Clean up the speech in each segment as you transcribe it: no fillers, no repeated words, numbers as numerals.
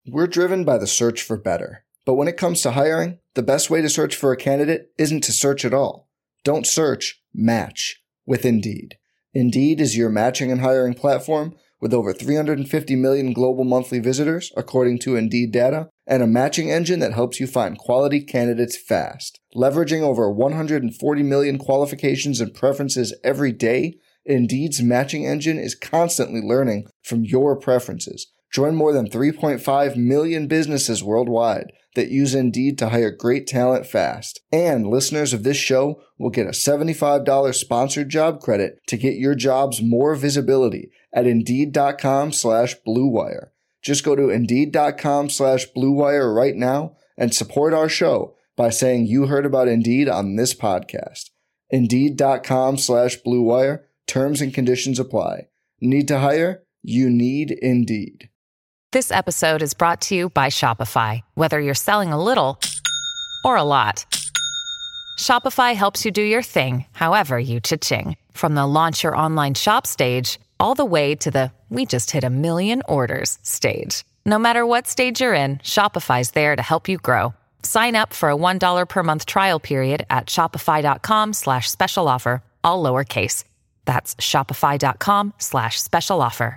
We're driven by the search for better. But when it comes to hiring, the best way to search for a candidate isn't to search at all. Don't search, match with Indeed. Indeed is your matching and hiring platform with over 350 million global monthly visitors, according to Indeed data, and a matching engine that helps you find quality candidates fast. Leveraging over 140 million qualifications and preferences every day, Indeed's matching engine is constantly learning from your preferences. Join more than 3.5 million businesses worldwide that use Indeed to hire great talent fast. And listeners of this show will get a $75 sponsored job credit to get your jobs more visibility at Indeed.com/Blue Wire. Just go to Indeed.com/Blue Wire right now and support our show by saying you heard about Indeed on this podcast. Indeed.com/Blue Wire. Terms and conditions apply. Need to hire? You need Indeed. This episode is brought to you by Shopify. Whether you're selling a little or a lot, Shopify helps you do your thing, however you cha-ching. From the launch your online shop stage, all the way to the we just hit 1 million orders stage. No matter what stage you're in, Shopify's there to help you grow. Sign up for a $1 per month trial period at shopify.com/special offer, all lowercase. That's shopify.com/special offer.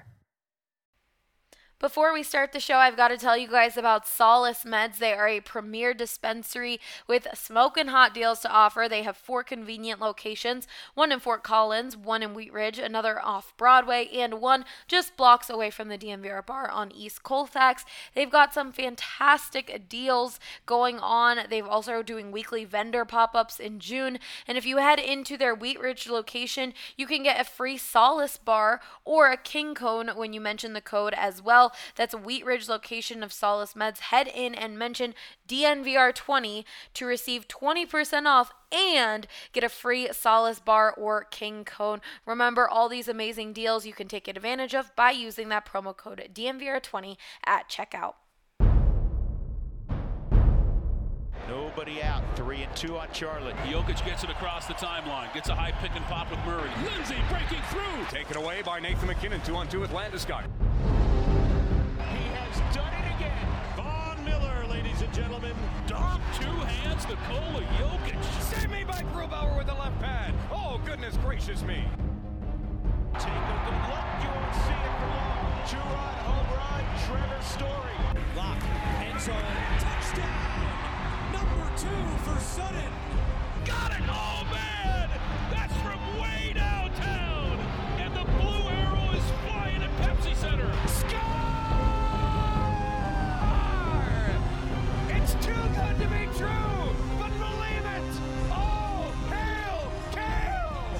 Before we start the show, I've got to tell you guys about Solace Meds. They are a premier dispensary with smoking hot deals to offer. They have 4 convenient locations, one in Fort Collins, one in Wheat Ridge, another off Broadway, and one just blocks away from the DNVR bar on East Colfax. They've got some fantastic deals going on. They've also doing weekly vendor pop-ups in June. And if you head into their Wheat Ridge location, you can get a free Solace bar or a King Cone when you mention the code as well. That's a Wheat Ridge location of Solace Meds. Head in and mention DNVR20 to receive 20% off and get a free Solace bar or King Cone. Remember, all these amazing deals you can take advantage of by using that promo code DNVR20 at checkout. Nobody out. 3-2 on Charlotte. Jokic gets it across the timeline. Gets a high pick and pop with Murray. Lindsay breaking through. Taken away by Nathan McKinnon. 2-on-2 with Landeskog. He has done it again. Von Miller, ladies and gentlemen. Dom, 2 hands, Nikola Jokic. Save me by Grubauer with the left pad. Oh, goodness gracious me. Take a good look. You won't see it for long. 2-run home run. Trevor Story. Lock. End zone. Touchdown. Number 2 for Sutton. Got it! Oh, man! That's from way downtown! And the blue arrow is flying at Pepsi Center. Score! It's too good to be true, but believe it! Oh, hail, Kale!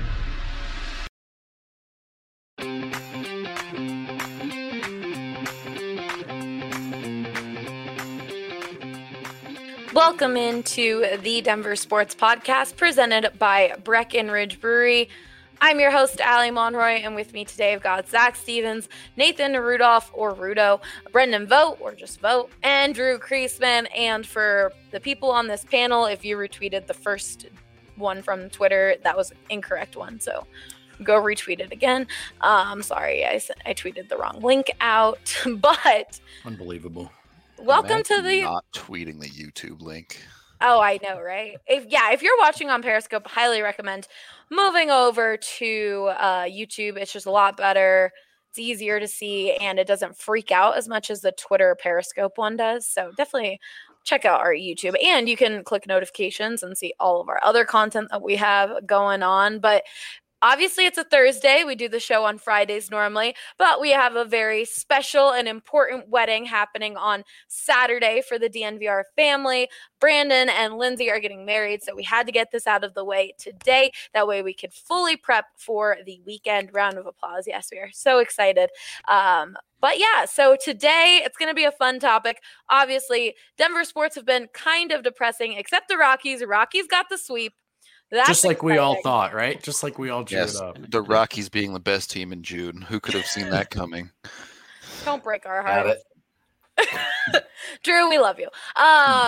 Welcome into the Denver Sports Podcast presented by Breckenridge Brewery. I'm your host, Allie Monroy, and with me today I've got Zach Stevens, Nathan Rudolph, or Rudo, Brendan Vogt, or just Vogt, and Drew Kreisman. And for the people on this panel, if you retweeted the first one from Twitter, that was an incorrect one, so go retweet it again. Sorry, I tweeted the wrong link out, but... Unbelievable. Welcome to the... Not tweeting the YouTube link. Oh, I know, right? If you're watching on Periscope, highly recommend moving over to YouTube. It's just a lot better. It's easier to see, and it doesn't freak out as much as the Twitter Periscope one does. So definitely check out our YouTube. And you can click notifications and see all of our other content that we have going on. But obviously, it's a Thursday. We do the show on Fridays normally, but we have a very special and important wedding happening on Saturday for the DNVR family. Brandon and Lindsay are getting married, so we had to get this out of the way today. That way we could fully prep for the weekend. Round of applause. Yes, we are so excited. But yeah, so today it's going to be a fun topic. Obviously, Denver sports have been kind of depressing, except the Rockies. Rockies got the sweep. That's just like exciting. We all thought, right? Just like we all cheered up. The Rockies being the best team in June. Who could have seen that coming? Don't break our hearts. Drew, we love you.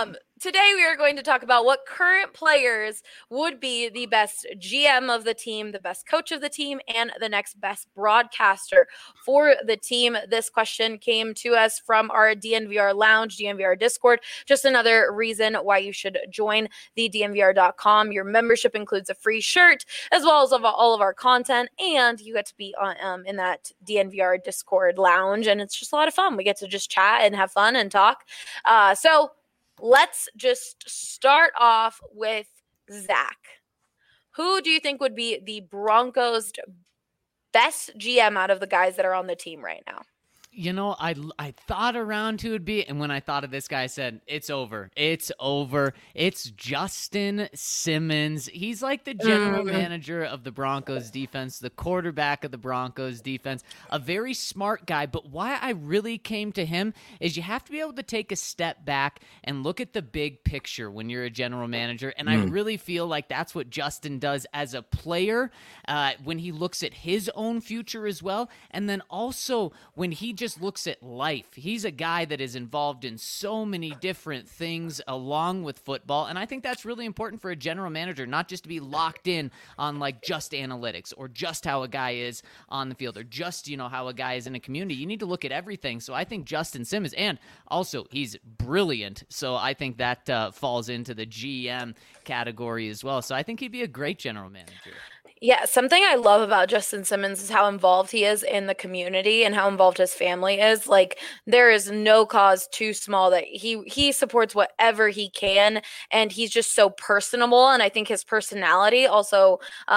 Today we are going to talk about what current players would be the best GM of the team, the best coach of the team, and the next best broadcaster for the team. This question came to us from our DNVR Lounge, DNVR Discord. Just another reason why you should join the DNVR.com. Your membership includes a free shirt as well as all of our content, and you get to be on in that DNVR Discord lounge, and it's just a lot of fun. We get to just chat and have fun and talk. So let's just start off with Zach. Who do you think would be the Broncos' best GM out of the guys that are on the team right now? You know, I thought around who would be, and when I thought of this guy, I said, it's over. It's over. It's Justin Simmons. He's like the general manager of the Broncos defense, the quarterback of the Broncos defense, a very smart guy. But why I really came to him is you have to be able to take a step back and look at the big picture when you're a general manager. And I really feel like that's what Justin does as a player when he looks at his own future as well. And then also when he just looks at life. He's a guy that is involved in so many different things along with football, and I think that's really important for a general manager, not just to be locked in on like just analytics or just how a guy is on the field or just, you know, how a guy is in a community. You need to look at everything. So I think Justin Simmons, and also he's brilliant, so I think that falls into the GM category as well. So I think he'd be a great general manager. Yeah, something I love about Justin Simmons is how involved he is in the community and how involved his family is. Like, there is no cause too small that he supports whatever he can, and he's just so personable. And I think his personality also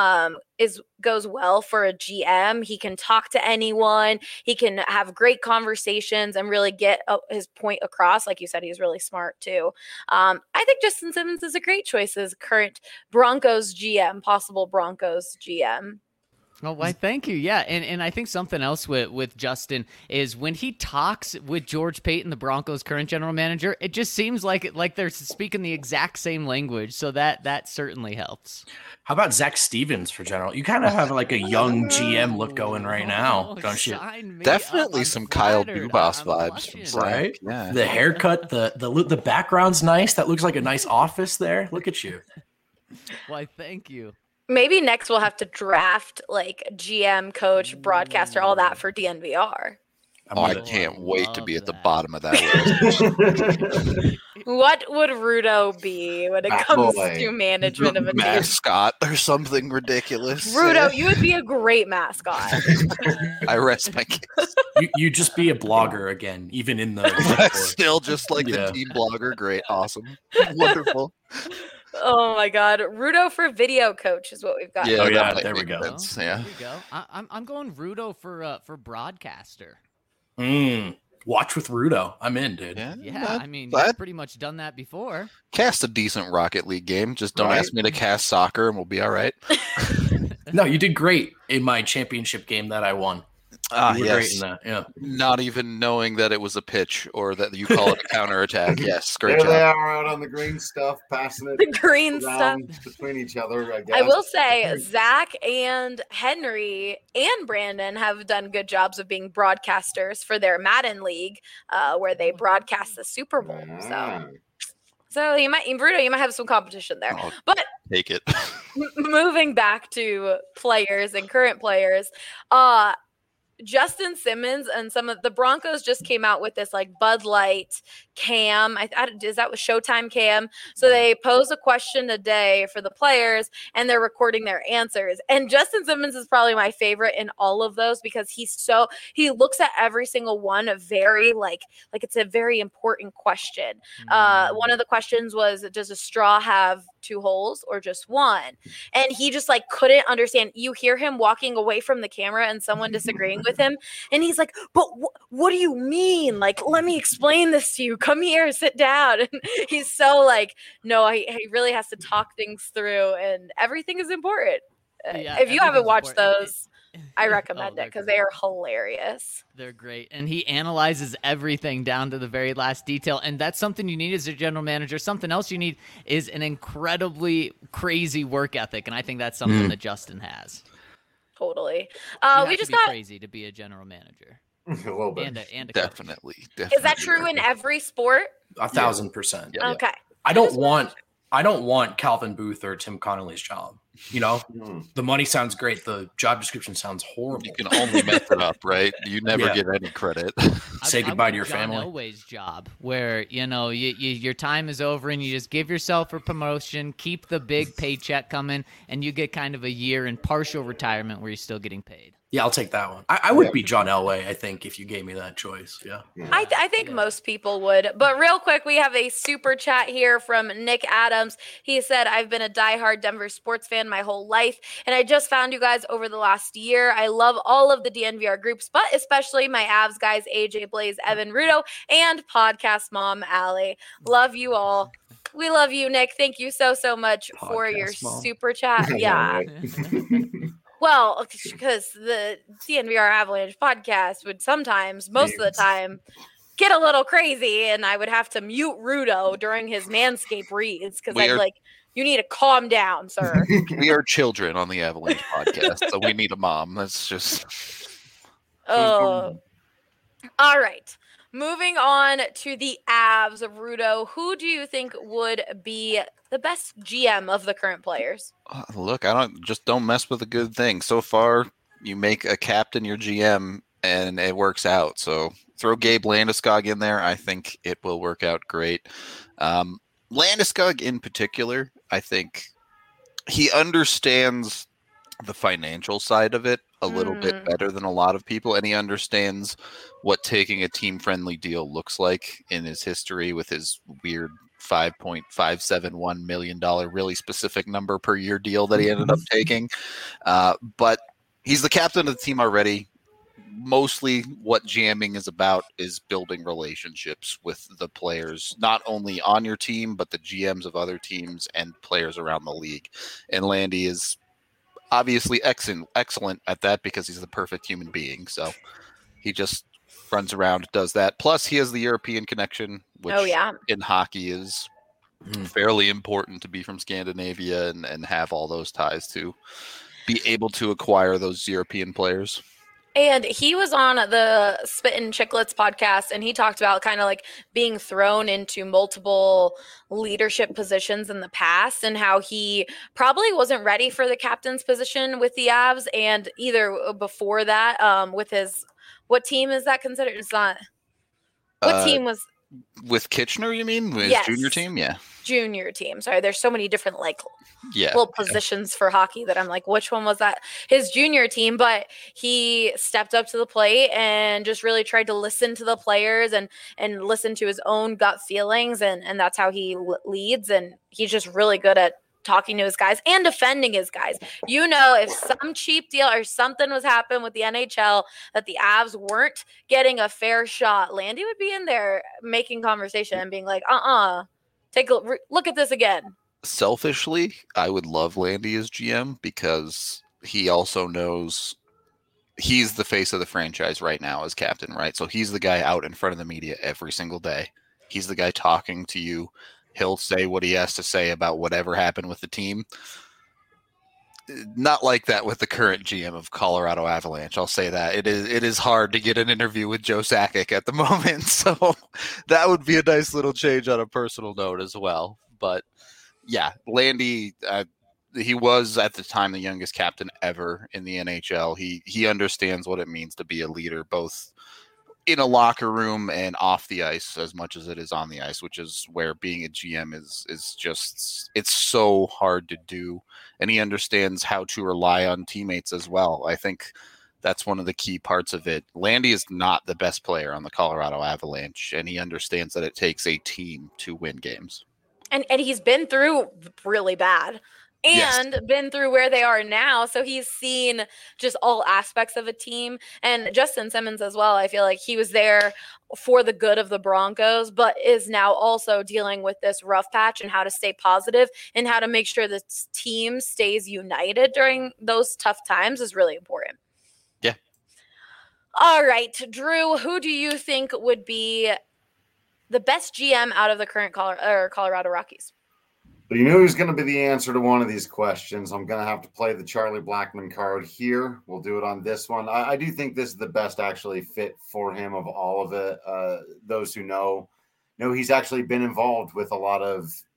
goes well for a GM. He can talk to anyone. He can have great conversations and really get his point across. Like you said, he's really smart too. I think Justin Simmons is a great choice as current Broncos GM, possible Broncos GM. Oh, why, thank you. Yeah, and I think something else with Justin is when he talks with George Paton, the Broncos' current general manager, it just seems like they're speaking the exact same language, so that certainly helps. How about Zach Stevens for general? You kind of have like a young GM look going right now, don't you? Definitely some Kyle Dubas vibes from Zach. Right? Yeah. The haircut, the background's nice. That looks like a nice office there. Look at you. Why, thank you. Maybe next we'll have to draft like GM, coach, broadcaster, all that for DNVR. I can't wait to be at the bottom of that list. What would Rudo be when it comes to management of a team? Mascot or something ridiculous. Rudo, you would be a great mascot. I rest my case. You just be a blogger again, even in the still just like the team blogger. Great, awesome, wonderful. Oh my God, Rudo for video coach is what we've got. Yeah, there we go. Yeah, there we go. I'm going Rudo for broadcaster. Watch with Rudo. I'm in, dude. Yeah, I mean, you've pretty much done that before. Cast a decent Rocket League game. Just don't ask me to cast soccer, and we'll be all right. No, you did great in my championship game that I won. You were great in that. Yeah. Not even knowing that it was a pitch or that you call it a counterattack. Yes, great job. They are out on the green stuff, passing it. The green stuff between each other. I guess. I will say Zach and Henry and Brandon have done good jobs of being broadcasters for their Madden League, where they broadcast the Super Bowl. So you might have some competition there. But take it. Moving back to players and current players, Justin Simmons and some of the Broncos just came out with this like Bud Light cam. Is that with Showtime cam? So they pose a question a day for the players and they're recording their answers. And Justin Simmons is probably my favorite in all of those because he looks at every single one very like it's a very important question. One of the questions was, does a straw have 2 holes or just one? And he just like couldn't understand. You hear him walking away from the camera and someone disagreeing with him, and he's like, but what do you mean? Like, let me explain this to you. Come here, sit down. And he's so like, no, he really has to talk things through, and everything is important. If you haven't watched those, I recommend it because they are hilarious. They're great. And he analyzes everything down to the very last detail. And that's something you need as a general manager. Something else you need is an incredibly crazy work ethic. And I think that's something that Justin has. Totally. We just got crazy to be a general manager. A little bit. And a definitely. Is that true in every sport? 1,000%. Yeah. Okay. I don't want Calvin Booth or Tim Connolly's job. You know, the money sounds great. The job description sounds horrible. You can only mess it up, right? You never get any credit. Say goodbye to your John family. Elway's job, where your time is over and you just give yourself a promotion, keep the big paycheck coming, and you get kind of a year in partial retirement where you're still getting paid. Yeah, I'll take that one. I would be John Elway, I think, if you gave me that choice. Yeah. I think most people would. But real quick, we have a super chat here from Nick Adams. He said, I've been a diehard Denver sports fan my whole life, and I just found you guys over the last year. I love all of the DNVR groups, but especially my Avs guys, AJ, Blaze, Evan, Rudo, and podcast mom, Allie. Love you all. We love you, Nick. Thank you so much for your super chat. Yeah. Well, because the DNVR Avalanche podcast would sometimes, most of the time, get a little crazy, and I would have to mute Rudo during his Manscaped reads because I'm like, you need to calm down, sir. We are children on the Avalanche podcast, so we need a mom. That's just... Oh. All right. Moving on to the Avs of Rudo, who do you think would be the best GM of the current players? Look, don't mess with a good thing. So far, you make a captain your GM, and it works out. So throw Gabe Landeskog in there. I think it will work out great. Landeskog in particular, I think he understands the financial side of it a little bit better than a lot of people, and he understands what taking a team-friendly deal looks like in his history with his weird $5.571 million really specific number per year deal that he ended up taking. But he's the captain of the team already. Mostly what GMing is about is building relationships with the players, not only on your team, but the GMs of other teams and players around the league. And Landy is obviously excellent at that because he's the perfect human being. So he just runs around, does that. Plus, he has the European connection, which in hockey is fairly important to be from Scandinavia and have all those ties to be able to acquire those European players. And he was on the Spittin' Chicklets podcast, and he talked about kind of like being thrown into multiple leadership positions in the past and how he probably wasn't ready for the captain's position with the Avs, and either before that with his – what team is that considered? It's not – what team was – with Kitchener, you mean? With his junior team? Yeah. Junior team. Sorry, there's so many different little positions for hockey that I'm like, which one was that? His junior team, but he stepped up to the plate and just really tried to listen to the players and listen to his own gut feelings, and that's how he leads, and he's just really good at talking to his guys and defending his guys. You know, if some cheap deal or something was happening with the NHL that the Avs weren't getting a fair shot, Landy would be in there making conversation and being like, take a look at this again. Selfishly, I would love Landy as GM because he also knows he's the face of the franchise right now as captain, right? So he's the guy out in front of the media every single day. He's the guy talking to you. He'll say what he has to say about whatever happened with the team. Not like that with the current GM of Colorado Avalanche. I'll say that. It is hard to get an interview with Joe Sakic at the moment. So that would be a nice little change on a personal note as well. But yeah, Landy, he was at the time the youngest captain ever in the NHL. He understands what it means to be a leader, both in a locker room and off the ice as much as it is on the ice, which is where being a GM is just, it's so hard to do. And he understands how to rely on teammates as well. I think that's one of the key parts of it. Landy is not the best player on the Colorado Avalanche, and he understands that it takes a team to win games. And he's been through really bad. And been through where they are now. So he's seen just all aspects of a team. And Justin Simmons as well, I feel like he was there for the good of the Broncos, but is now also dealing with this rough patch and how to stay positive and how to make sure the team stays united during those tough times is really important. Yeah. All right, Drew, who do you think would be the best GM out of the current Colorado Rockies? You knew he was going to be the answer to one of these questions. I'm going to have to play the Charlie Blackmon card here. We'll do it on this one. I do think this is the best actually fit for him of all of it. Those who know he's actually been involved with a lot of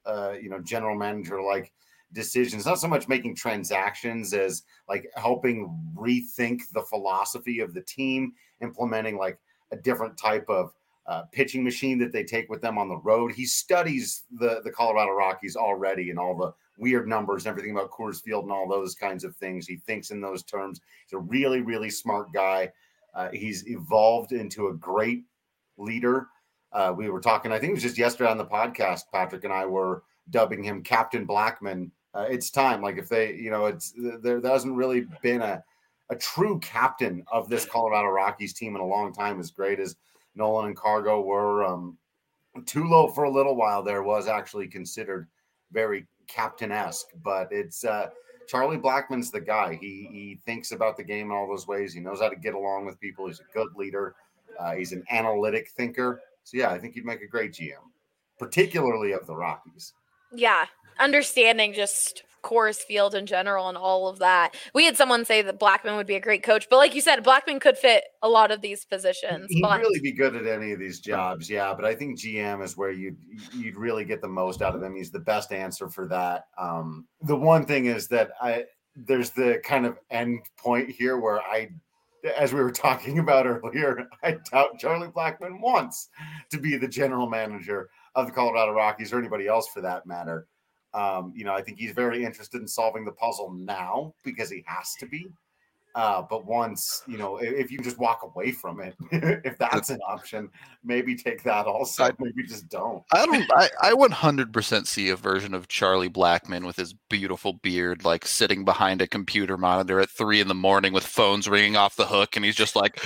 general manager like decisions, not so much making transactions as like helping rethink the philosophy of the team, implementing like a different type of pitching machine that they take with them on the road. He studies the Colorado Rockies already and all the weird numbers and everything about Coors Field and all those kinds of things. He thinks in those terms. He's a really, really smart guy. He's evolved into a great leader. We were talking, I think it was just yesterday on the podcast, Patrick and I were dubbing him Captain Blackman. It's time. Like if they, there hasn't really been a true captain of this Colorado Rockies team in a long time, as great as Nolan and Cargo were. Tulo for a little while there was actually considered very captain-esque, but it's Charlie Blackman's the guy. He thinks about the game in all those ways. He knows how to get along with people. He's a good leader. He's an analytic thinker. So yeah, I think he'd make a great GM, particularly of the Rockies. Yeah, understanding just Coors Field in general and all of that. We had someone say that Blackman would be a great coach, but like you said, Blackman could fit a lot of these positions. He'd really be good at any of these jobs, yeah. But I think GM is where you'd really get the most out of him. He's the best answer for that. The one thing is that there's the kind of end point here where as we were talking about earlier, I doubt Charlie Blackman wants to be the general manager of the Colorado Rockies or anybody else for that matter. I think he's very interested in solving the puzzle now because he has to be. But once, if you just walk away from it, if that's an option, maybe take that also. Maybe just don't. I 100% see a version of Charlie Blackman with his beautiful beard, like sitting behind a computer monitor at 3 a.m. with phones ringing off the hook, and he's just like.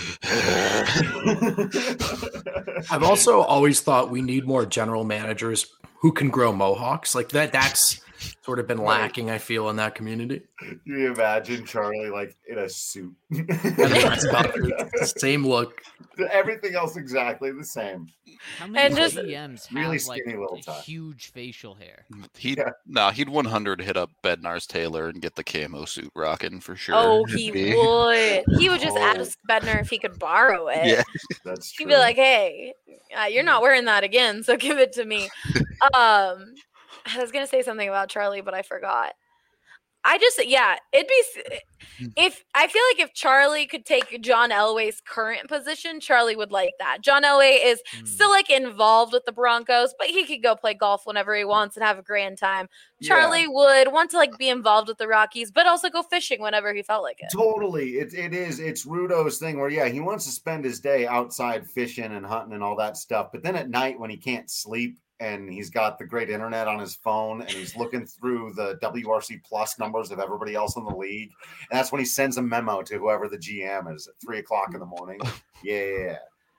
I've also always thought we need more general managers who can grow mohawks. Like that's sort of been lacking, I feel, in that community. You imagine Charlie like in a suit. Same look. Everything else exactly the same. How many GMs have really skinny little huge facial hair? He'd 100 hit up Bednar's Taylor and get the camo suit rocking for sure. Oh, he would. He would just ask Bednar if he could borrow it. Yeah, that's true. He'd be like, "Hey, you're not wearing that again, so give it to me." I was gonna say something about Charlie, but I forgot. It'd be I feel like if Charlie could take John Elway's current position, Charlie would like that. John Elway is still like involved with the Broncos, but he could go play golf whenever he wants and have a grand time. Charlie would want to like be involved with the Rockies, but also go fishing whenever he felt like it. Totally. It's Rudo's thing where, he wants to spend his day outside fishing and hunting and all that stuff. But then at night when he can't sleep, and he's got the great internet on his phone and he's looking through the WRC plus numbers of everybody else in the league. And that's when he sends a memo to whoever the GM is at 3:00 in the morning. Yeah.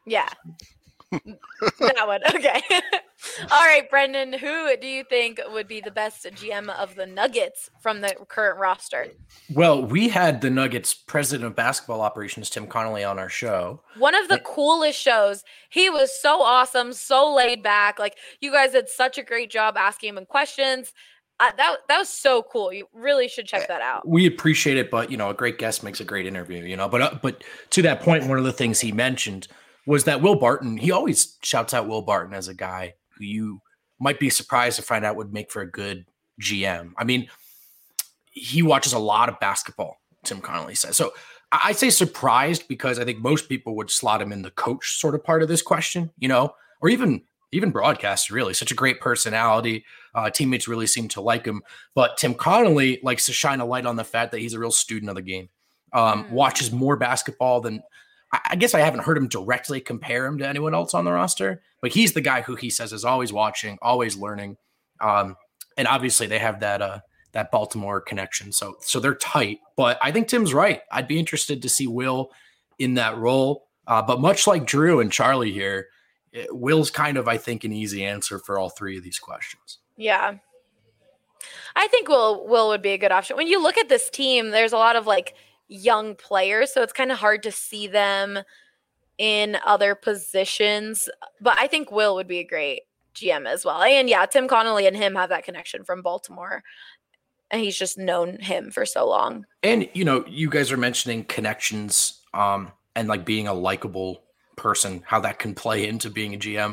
That one. Okay. All right, Brendan, who do you think would be the best GM of the Nuggets from the current roster? Well, we had the Nuggets president of basketball operations, Tim Connolly, on our show. One of the coolest shows. He was so awesome, so laid back. Like, you guys did such a great job asking him questions. That was so cool. You really should check that out. We appreciate it, but a great guest makes a great interview. But to that point, one of the things he mentioned was that Will Barton. He always shouts out Will Barton as a guy who you might be surprised to find out would make for a good GM. I mean, he watches a lot of basketball, Tim Connolly says. So I say surprised because I think most people would slot him in the coach sort of part of this question, or even broadcaster, really. Such a great personality. Teammates really seem to like him. But Tim Connolly likes to shine a light on the fact that he's a real student of the game. Watches more basketball than – I guess I haven't heard him directly compare him to anyone else on the roster, but he's the guy who he says is always watching, always learning. And obviously they have that Baltimore connection. So they're tight, but I think Tim's right. I'd be interested to see Will in that role. But much like Drew and Charlie here, Will's kind of, I think, an easy answer for all three of these questions. Yeah. I think Will would be a good option. When you look at this team, there's a lot of like young players, so it's kind of hard to see them in other positions, but I think Will would be a great GM as well. And yeah, Tim Connolly and him have that connection from Baltimore, and he's just known him for so long. And you guys are mentioning connections and like being a likable person, how that can play into being a GM.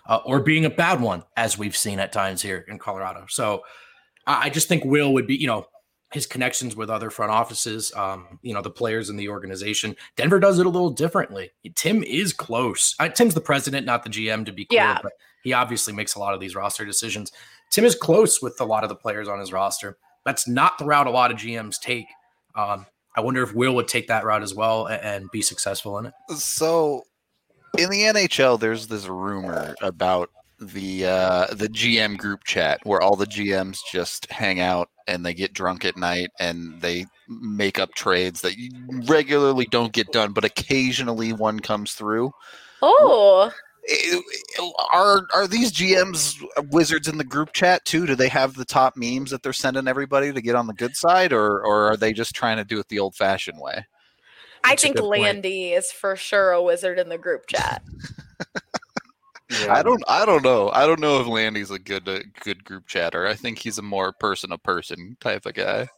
or being a bad one, as we've seen at times here in Colorado. So I just think Will would be, his connections with other front offices, the players in the organization. Denver does it a little differently. Tim is close. Tim's the president, not the GM, to be clear, but he obviously makes a lot of these roster decisions. Tim is close with a lot of the players on his roster. That's not the route a lot of GMs take. I wonder if Will would take that route as well and be successful in it. So in the NHL, there's this rumor about the GM group chat where all the GMs just hang out and they get drunk at night and they make up trades that regularly don't get done, but occasionally one comes through. Oh, are these GMs wizards in the group chat too? Do they have the top memes that they're sending everybody to get on the good side, or are they just trying to do it the old-fashioned way? I think Landy is for sure a wizard in the group chat. Yeah. I don't know. I don't know if Landy's a good group chatter. I think he's a more person to person type of guy.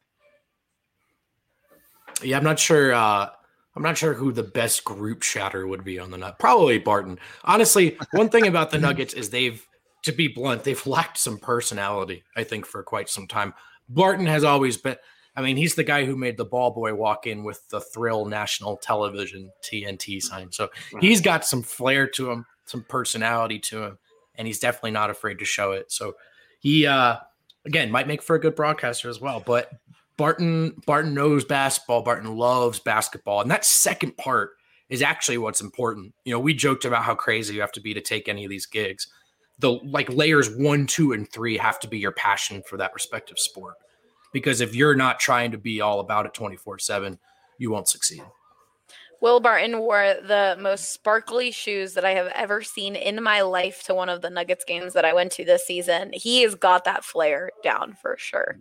Yeah, I'm not sure. I'm not sure who the best group chatter would be on the Nuggets. Probably Barton. Honestly, one thing about the Nuggets is to be blunt, they've lacked some personality, I think, for quite some time. Barton has always been. I mean, he's the guy who made the ball boy walk in with the Thrill National Television TNT sign. So he's got some flair to him, some personality to him, and he's definitely not afraid to show it. So he, again, might make for a good broadcaster as well. But Barton knows basketball. Barton loves basketball. And that second part is actually what's important. We joked about how crazy you have to be to take any of these gigs. The layers 1, 2, and 3 have to be your passion for that respective sport. Because if you're not trying to be all about it 24/7, you won't succeed. Will Barton wore the most sparkly shoes that I have ever seen in my life to one of the Nuggets games that I went to this season. He has got that flair down for sure.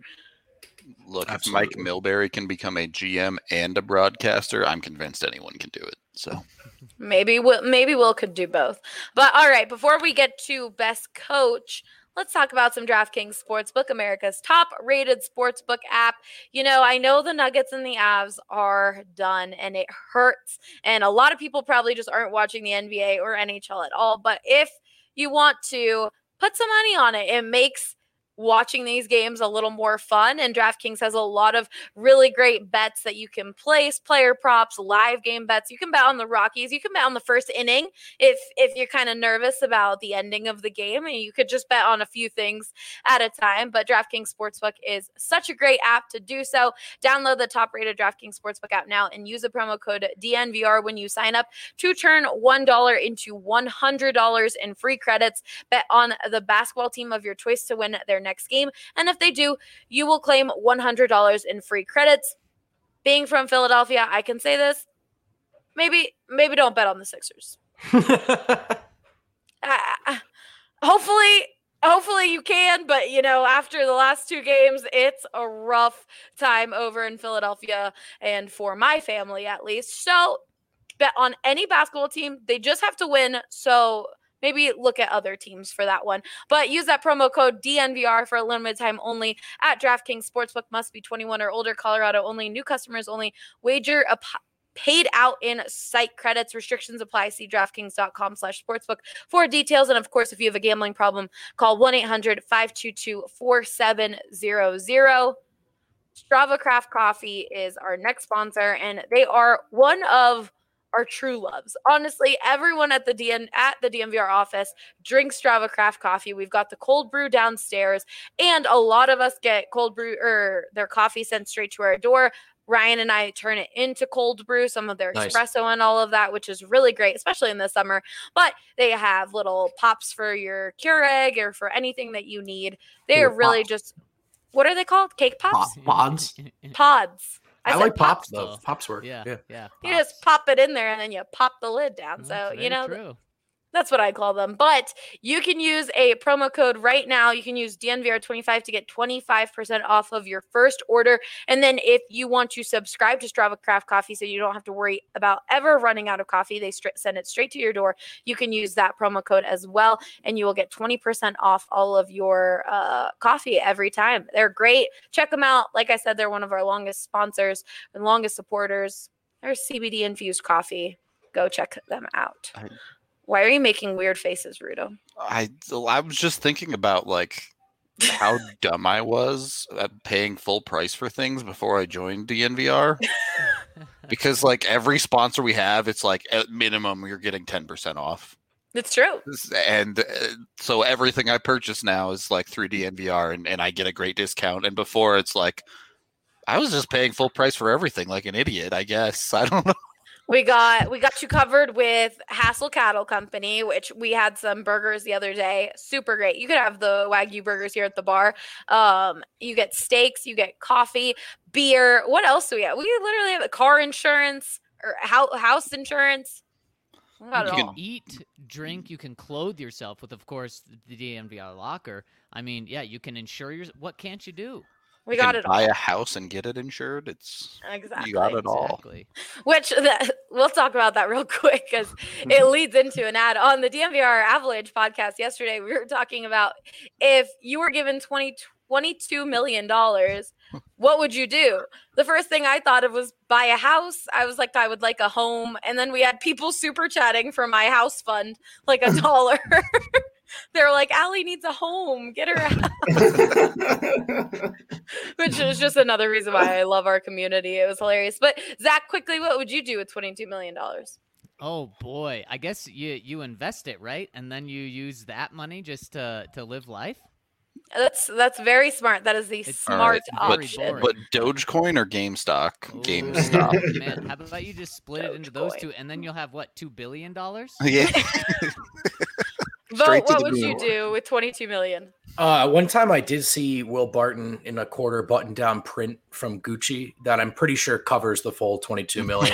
Look, absolutely. If Mike Milbury can become a GM and a broadcaster, I'm convinced anyone can do it. So maybe Will could do both. But all right, before we get to best coach, let's talk about some DraftKings Sportsbook, America's top-rated sportsbook app. I know the Nuggets and the Avs are done, and it hurts. And a lot of people probably just aren't watching the NBA or NHL at all. But if you want to put some money on it, it makes watching these games a little more fun, and DraftKings has a lot of really great bets that you can place, player props, live game bets. You can bet on the Rockies, you can bet on the first inning if you're kind of nervous about the ending of the game, and you could just bet on a few things at a time. But DraftKings Sportsbook is such a great app to do so. Download the top-rated DraftKings Sportsbook app now and use the promo code DNVR when you sign up to turn $1 into $100 in free credits. Bet on the basketball team of your choice to win their next game, and if they do, you will claim $100 in free credits. Being from Philadelphia, I can say this: maybe don't bet on the Sixers. Hopefully you can, but after the last 2 games, it's a rough time over in Philadelphia, and for my family at least. So bet on any basketball team; they just have to win. So maybe look at other teams for that one. But use that promo code DNVR for a limited time only at DraftKings Sportsbook. Must be 21 or older. Colorado only. New customers only. Wager paid out in site credits. Restrictions apply. See DraftKings.com/sportsbook for details. And of course, if you have a gambling problem, call 1-800-522-4700. Strava Craft Coffee is our next sponsor, and they are one of our true loves. Honestly, everyone at the DNVR office drinks Strava Craft Coffee. We've got the cold brew downstairs, and a lot of us get cold brew or their coffee sent straight to our door. Ryan and I turn it into cold brew, some of their espresso and all of that, which is really great, especially in the summer. But they have little pops for your Keurig or for anything that you need. They are really just, what are they called? Cake pops? Pods. Pods. I like pops though. Pops work. Yeah. You just pop it in there and then you pop the lid down. So, true. That's what I call them. But you can use a promo code right now. You can use DNVR25 to get 25% off of your first order. And then if you want to subscribe to Strava Craft Coffee so you don't have to worry about ever running out of coffee, they send it straight to your door. You can use that promo code as well, and you will get 20% off all of your coffee every time. They're great. Check them out. Like I said, they're one of our longest sponsors and longest supporters. They're CBD-infused coffee. Go check them out. Why are you making weird faces, Rudo? I was just thinking about like how dumb I was at paying full price for things before I joined DNVR. Because like every sponsor we have, it's like at minimum you're getting 10% off. It's true. And so everything I purchase now is like through DNVR and I get a great discount. And before it's like, I was just paying full price for everything like an idiot, I guess. I don't know. We got you covered with Hassel Cattle Company, which we had some burgers the other day. Super great. You could have the Wagyu burgers here at the bar. You get steaks, you get coffee, beer. What else do we have? We literally have car insurance or house insurance. You can eat, drink, you can clothe yourself with, of course, the DNVR locker. I mean, yeah, you can insure yourself. What can't you do? We got it all. Buy a house and get it insured. Exactly. You got it all. Exactly. Which we'll talk about that real quick because it leads into an ad on the DNVR Avalanche podcast yesterday. We were talking about if you were given $22 million, what would you do? The first thing I thought of was buy a house. I was like, I would like a home. And then we had people super chatting for my house fund, like $1. They were like, Allie needs a home. Get her a house. Which is just another reason why I love our community. It was hilarious. But Zach, quickly, what would you do with $22 million? Oh boy, I guess you invest it, right? And then you use that money just to live life? That's very smart. That is the smart option. But Dogecoin or GameStop? GameStop. Man, how about you just split it into those two, and then you'll have what, $2 billion? Yeah. Vote, what would you do with $22 million? One time I did see Will Barton in a quarter button-down print from Gucci that I'm pretty sure covers the full $22 million.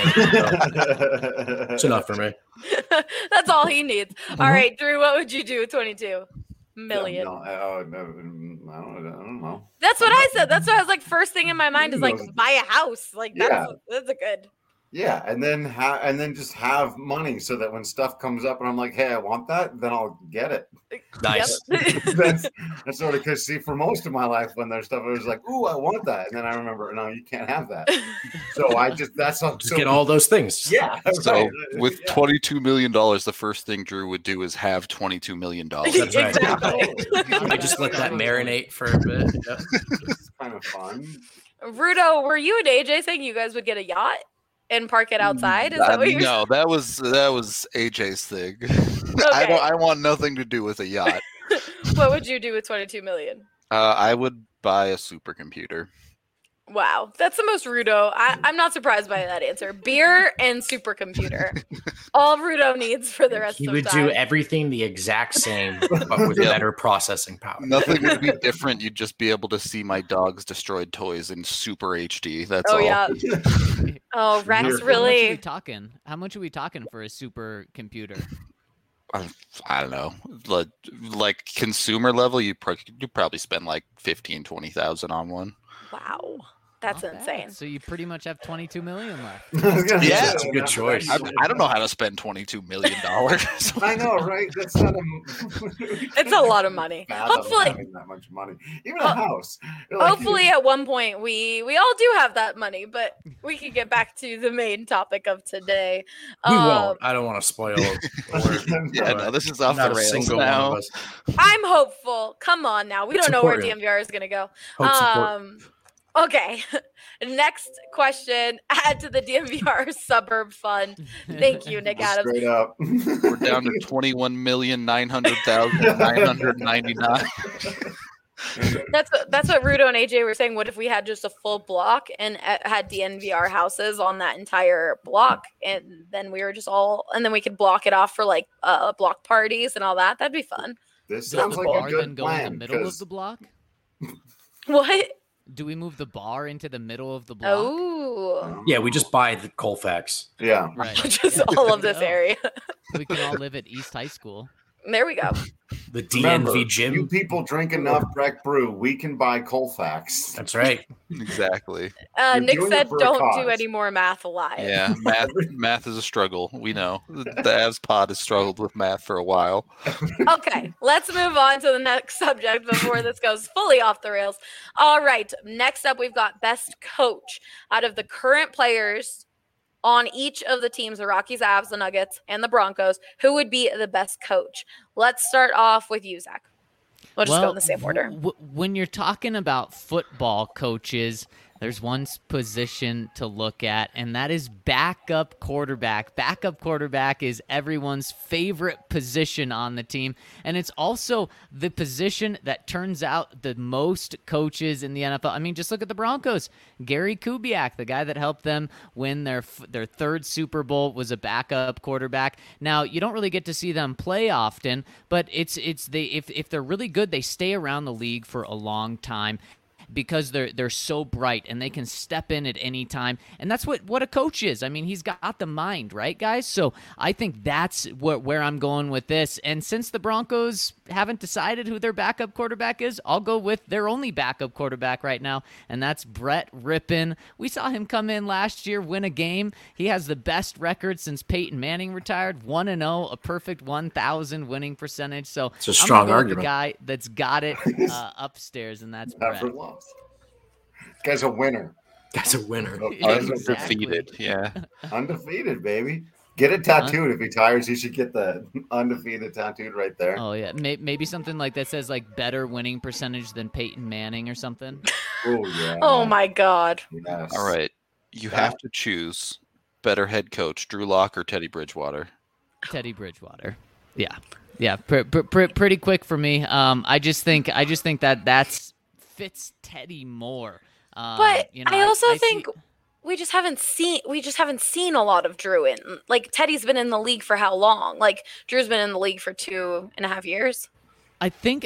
It's enough for me. That's all he needs. All right, Drew, what would you do with $22 million? I don't know. That's what I said. That's what I was like. First thing in my mind is like buy a house. Like that's a good. Yeah, and then just have money so that when stuff comes up and I'm like, hey, I want that, then I'll get it. Nice. That's sort of because for most of my life when there's stuff, I was like, ooh, I want that, and then I remember, no, you can't have that. So I just get all those things. Yeah. So right. with $22 million, the first thing Drew would do is have $22 million. That's right. Exactly. I just let that marinate for a bit. Yeah. It's kind of fun. Rudo, were you and AJ saying you guys would get a yacht and park it outside? Is that what you're No, that was AJ's thing. Okay. I want nothing to do with a yacht. What would you do with $22 million? I would buy a supercomputer. Wow, that's the most Rudo. I'm not surprised by that answer. Beer and supercomputer. All Rudo needs for the rest He of would time. do everything the exact same, but with better processing power. Nothing would be different. You'd just be able to see my dog's destroyed toys in super HD. That's all. Yeah. Oh, Rex, really? How much are we talking for a supercomputer? I don't know. Like consumer level, you probably spend like 15,000, 20,000 on one. Wow. That's insane. So you pretty much have $22 million left. Yeah, that's a good choice. I don't know how to spend $22 million. I know, right? That's not it's a lot of money. Hopefully, that much money, even a house. Hopefully, at one point we all do have that money, but we can get back to the main topic of today. We won't. I don't want to spoil it. Yeah, no, this is off Not the a rails single now. one of us. I'm hopeful. Come on now, we don't know where DNVR is going to go. Okay, next question. Add to the DNVR Suburb Fund. Thank you, Nick Adams. Straight up. We're down to 21,900,999. That's what Rudo and AJ were saying. What if we had just a full block and had DNVR houses on that entire block, and then we were just and then we could block it off for like block parties and all that. That'd be fun. This sounds like a good go plan. in the middle of the block? What? Do we move the bar into the middle of the block? Oh. Yeah, we just buy the Colfax. Yeah. Right. Just all of this area. We can all live at East High School. There we go. The DNV Remember, gym. You people drink enough Breck Brew. We can buy Colfax. That's right. Exactly. Nick doing said it for a don't cause. do any more math live. Yeah, math is a struggle. We know. The Avs pod has struggled with math for a while. Okay, let's move on to the next subject before this goes fully off the rails. All right, next up we've got best coach. Out of the current players, on each of the teams, the Rockies, Avs, the Nuggets, and the Broncos, who would be the best coach? Let's start off with you, Zach. We'll just go in the same order. When you're talking about football coaches, there's one position to look at, and that is backup quarterback. Backup quarterback is everyone's favorite position on the team, and it's also the position that turns out the most coaches in the NFL. I mean, just look at the Broncos. Gary Kubiak, the guy that helped them win their third Super Bowl, was a backup quarterback. Now, you don't really get to see them play often, but if they're really good, they stay around the league for a long time, because they're so bright and they can step in at any time. And that's what a coach is. I mean, he's got the mind, right, guys? So I think that's where I'm going with this. And since the Broncos haven't decided who their backup quarterback is, I'll go with their only backup quarterback right now, and that's Brett Rippon. We saw him come in last year, win a game. He has the best record since Peyton Manning retired, 1-0, a perfect 1,000 winning percentage. So it's a strong argument. With the guy that's got it upstairs, and that's Brett. Guy's a winner. Undefeated. Yeah. Undefeated, baby. Get it tattooed. If he tires, you should get the undefeated tattooed right there. Oh, yeah. Maybe something like that says like better winning percentage than Peyton Manning or something. Oh, yeah. Oh, my God. Yes. All right. You have to choose better head coach, Drew Lock or Teddy Bridgewater. Teddy Bridgewater. Yeah. Pretty quick for me. I just think that fits Teddy more. But I also think we just haven't seen a lot of Drew in. Like, Teddy's been in the league for how long? Like, Drew's been in the league for 2.5 years. I think,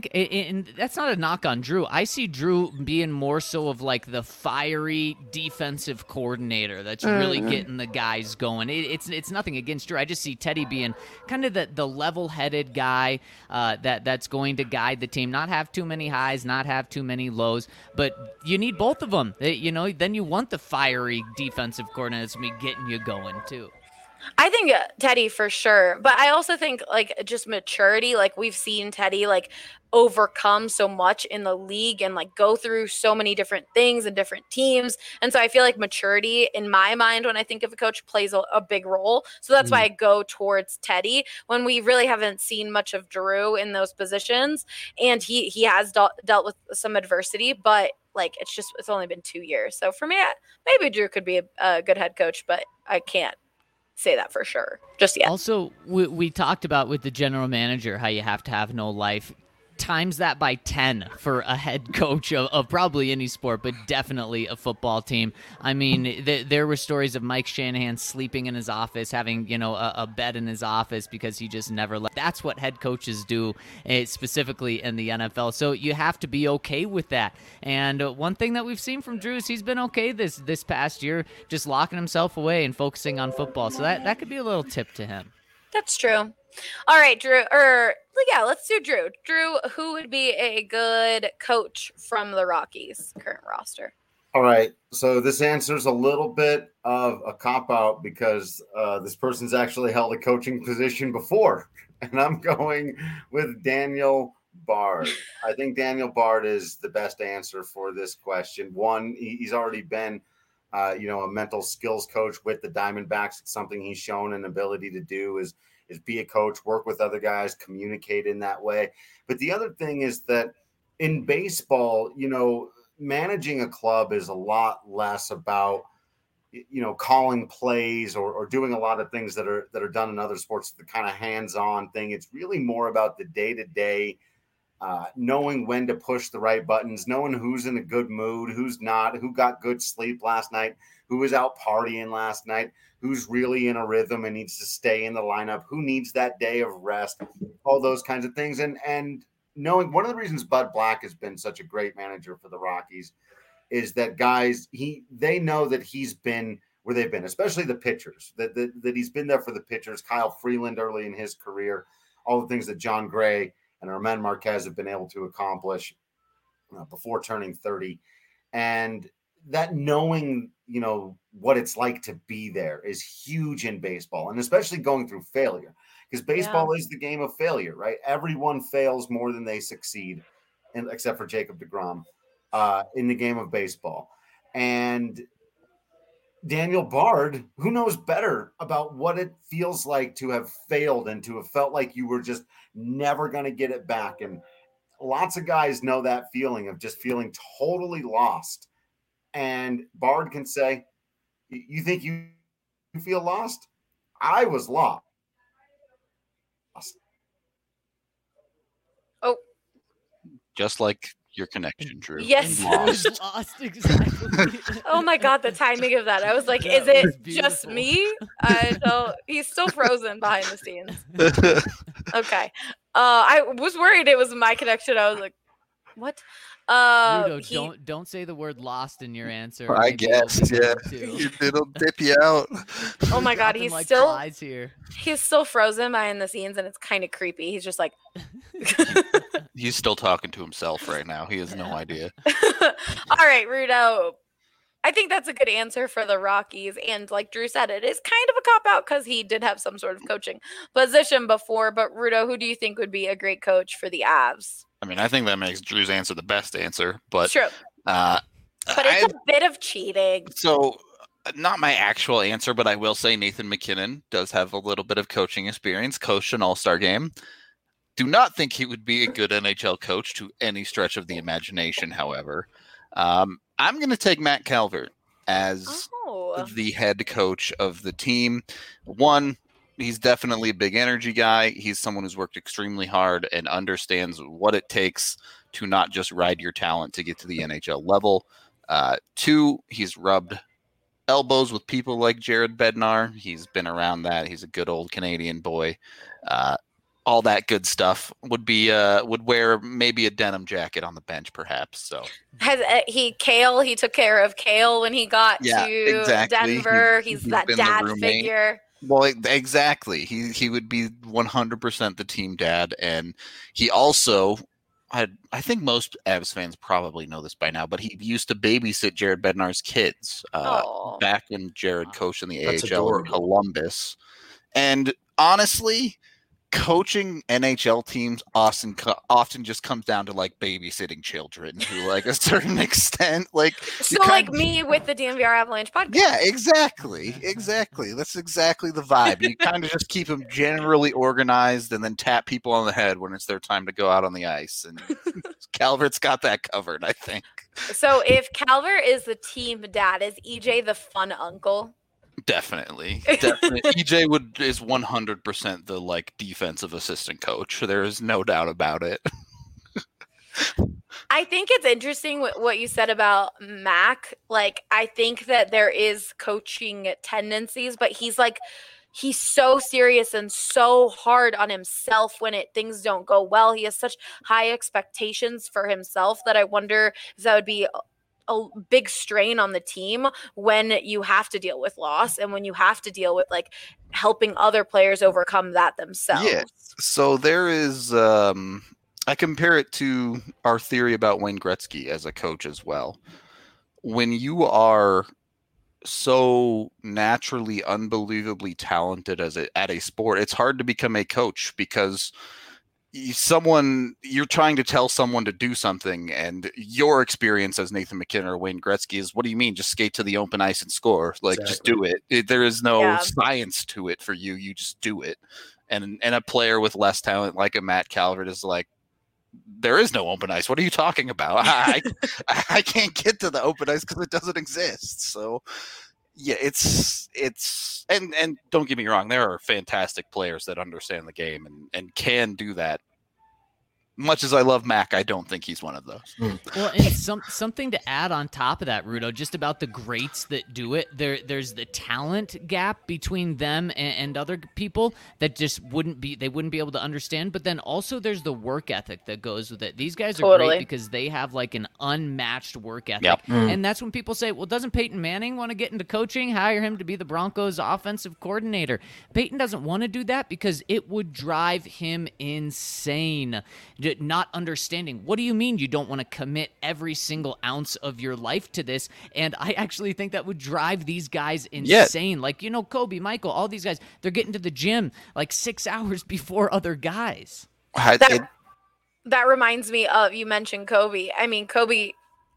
and that's not a knock on Drew. I see Drew being more so of like the fiery defensive coordinator that's really getting the guys going. It's nothing against Drew. I just see Teddy being kind of the level-headed guy that's going to guide the team, not have too many highs, not have too many lows. But you need both of them. Then you want the fiery defensive coordinator that's going to be getting you going too. I think Teddy for sure, but I also think like just maturity. Like, we've seen Teddy like overcome so much in the league and like go through so many different things and different teams, and so I feel like maturity in my mind when I think of a coach plays a big role. So that's why I go towards Teddy when we really haven't seen much of Drew in those positions, and he has dealt with some adversity, but like it's only been 2 years. So for me, maybe Drew could be a good head coach, but I can't say that for sure just yet. Also, we talked about with the general manager how you have to have no life. Times that by 10 for a head coach of probably any sport, but definitely a football team. I mean, there were stories of Mike Shanahan sleeping in his office, having a bed in his office because he just never left. That's what head coaches do, specifically in the NFL. So you have to be okay with that. And one thing that we've seen from Drew is he's been okay this past year, just locking himself away and focusing on football. So that could be a little tip to him. That's true. All right, Drew. Let's do Drew. Drew, who would be a good coach from the Rockies' current roster? All right. So this answers a little bit of a cop-out because this person's actually held a coaching position before. And I'm going with Daniel Bard. I think Daniel Bard is the best answer for this question. One, he's already been a mental skills coach with the Diamondbacks. It's something he's shown an ability to do is be a coach, work with other guys, communicate in that way. But the other thing is that in baseball, managing a club is a lot less about, calling plays or doing a lot of things that are done in other sports, the kind of hands-on thing. It's really more about the day-to-day, knowing when to push the right buttons, knowing who's in a good mood, who's not, who got good sleep last night, who was out partying last night, who's really in a rhythm and needs to stay in the lineup, who needs that day of rest, all those kinds of things. And knowing one of the reasons Bud Black has been such a great manager for the Rockies is that guys, they know that he's been where they've been, especially the pitchers, that he's been there for the pitchers. Kyle Freeland early in his career, all the things that John Gray and Armand Marquez have been able to accomplish before turning 30. And that knowing, what it's like to be there is huge in baseball, and especially going through failure, because baseball is the game of failure, right? Everyone fails more than they succeed, except for Jacob deGrom in the game of baseball. And Daniel Bard, who knows better about what it feels like to have failed and to have felt like you were just never going to get it back. And lots of guys know that feeling of just feeling totally lost. And Bard can say, you think you feel lost? I was lost. Oh. Just like your connection, Drew. Yes. Lost, exactly. Oh my God, the timing of that. I was like, is it just me? He's still frozen behind the scenes. Okay. I was worried it was my connection. I was like, what? Rudo, don't say the word lost in your answer. I guess, yeah. It'll dip you out. Oh my God, he's like still here. He's still frozen behind the scenes, and it's kind of creepy. He's just like he's still talking to himself right now. He has no idea. All right, Rudo. I think that's a good answer for the Rockies. And like Drew said, it is kind of a cop-out because he did have some sort of coaching position before. But Rudo, who do you think would be a great coach for the Avs? I mean, I think that makes Drew's answer the best answer. But true. But it's a bit of cheating. So not my actual answer, but I will say Nathan McKinnon does have a little bit of coaching experience, coached an all-star game. Do not think he would be a good NHL coach to any stretch of the imagination, however. I'm going to take Matt Calvert as the head coach of the team. One, he's definitely a big energy guy. He's someone who's worked extremely hard and understands what it takes to not just ride your talent to get to the NHL level. Two, he's rubbed elbows with people like Jared Bednar. He's been around that. He's a good old Canadian boy. All that good stuff would wear maybe a denim jacket on the bench, perhaps. So has he took care of Kale when he got to exactly. Denver. He's that dad figure. Well, exactly. He would be 100% the team dad, and he also I think most Avs fans probably know this by now, but he used to babysit Jared Bednar's kids back when Jared coached in the AHL in Columbus. And honestly, coaching NHL teams often just comes down to like babysitting children to like a certain extent. Like so, like me with the DNVR Avalanche podcast. Yeah, exactly. That's exactly the vibe. You kind of just keep them generally organized and then tap people on the head when it's their time to go out on the ice. And Calvert's got that covered, I think. So if Calvert is the team dad, is EJ the fun uncle? Definitely. EJ is 100% the like defensive assistant coach. There is no doubt about it. I think it's interesting what you said about Mac. Like, I think that there is coaching tendencies, but he's so serious and so hard on himself when things don't go well. He has such high expectations for himself that I wonder if that would be a big strain on the team when you have to deal with loss and when you have to deal with like helping other players overcome that themselves. Yeah. So there is, I compare it to our theory about Wayne Gretzky as a coach as well. When you are so naturally, unbelievably talented at a sport, it's hard to become a coach because you're trying to tell someone to do something, and your experience as Nathan McKinnon or Wayne Gretzky is, what do you mean? Just skate to the open ice and score. Like, Just do it. There is no science to it for you. You just do it. And a player with less talent like a Matt Calvert is like, there is no open ice. What are you talking about? I can't get to the open ice because it doesn't exist. So yeah, it's and don't get me wrong, there are fantastic players that understand the game and can do that. Much as I love Mac, I don't think he's one of those. Well, and something to add on top of that, Rudo, just about the greats that do it. There's the talent gap between them and other people that just wouldn't be able to understand. But then also there's the work ethic that goes with it. These guys are great because they have like an unmatched work ethic. Yep. And that's when people say, well, doesn't Peyton Manning want to get into coaching, hire him to be the Broncos offensive coordinator? Peyton doesn't want to do that because it would drive him insane. Not understanding. What do you mean you don't want to commit every single ounce of your life to this? And I actually think that would drive these guys insane. Like, Kobe, Michael, all these guys, they're getting to the gym like 6 hours before other guys. That reminds me of, you mentioned Kobe. I mean, Kobe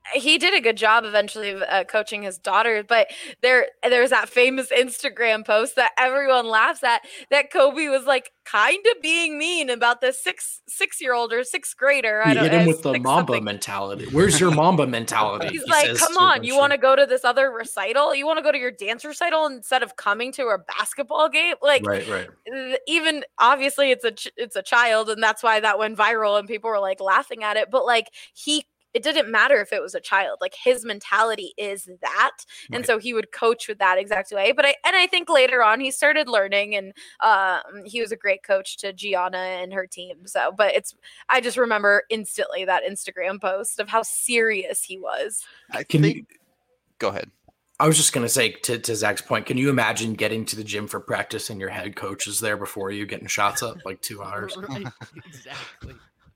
he did a good job eventually of coaching his daughter, but there's that famous Instagram post that everyone laughs at, that Kobe was like kind of being mean about this six-year-old or sixth grader. You hit him with the Mamba mentality. Where's your Mamba mentality? He's like, come on, you want to go to this other recital? You want to go to your dance recital instead of coming to a basketball game? Like, right. Even obviously it's a child, and that's why that went viral and people were like laughing at it. But like it didn't matter if it was a child. Like, his mentality is that. And so he would coach with that exact way. But I think later on he started learning, and he was a great coach to Gianna and her team. So, but I just remember instantly that Instagram post of how serious he was. Go ahead. I was just going to say to Zach's point, can you imagine getting to the gym for practice and your head coach is there before you, getting shots up like 2 hours? Right, exactly.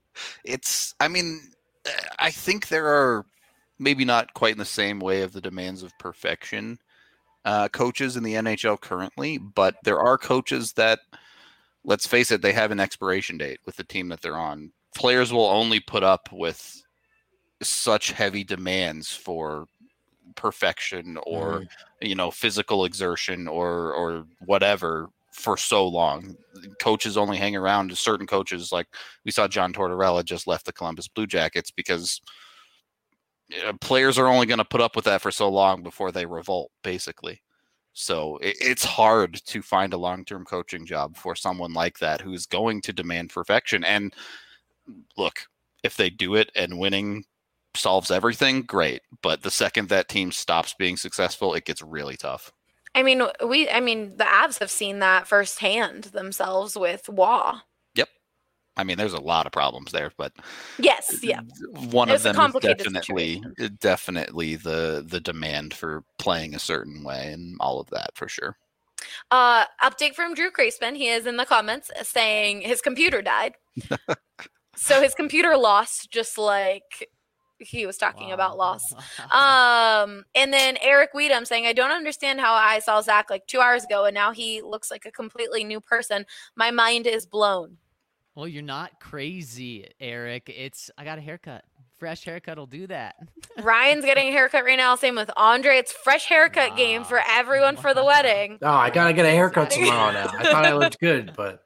I think there are, maybe not quite in the same way of the demands of perfection, coaches in the NHL currently, but there are coaches that, let's face it, they have an expiration date with the team that they're on. Players will only put up with such heavy demands for perfection or physical exertion or whatever for so long. Coaches only hang around. Certain coaches, like we saw John Tortorella just left the Columbus Blue Jackets, because players are only going to put up with that for so long before they revolt, basically. So it's hard to find a long-term coaching job for someone like that who's going to demand perfection. And look, if they do it and winning solves everything, great. But the second that team stops being successful, it gets really tough. I mean, the Avs have seen that firsthand themselves with Waugh. Yep. I mean, there's a lot of problems there, but yes, yeah. One of them is definitely the demand for playing a certain way and all of that, for sure. Update from Drew Kreisman. He is in the comments saying his computer died. So his computer lost, just like he was talking about loss. And then Eric Weedham saying, I don't understand how I saw Zach like 2 hours ago and now he looks like a completely new person. My mind is blown. Well, you're not crazy, Eric. I got a haircut. Fresh haircut will do that. Ryan's getting a haircut right now. Same with Andre. It's fresh haircut game for everyone for the wedding. Oh, I got to get a haircut tomorrow now. I thought I looked good, but.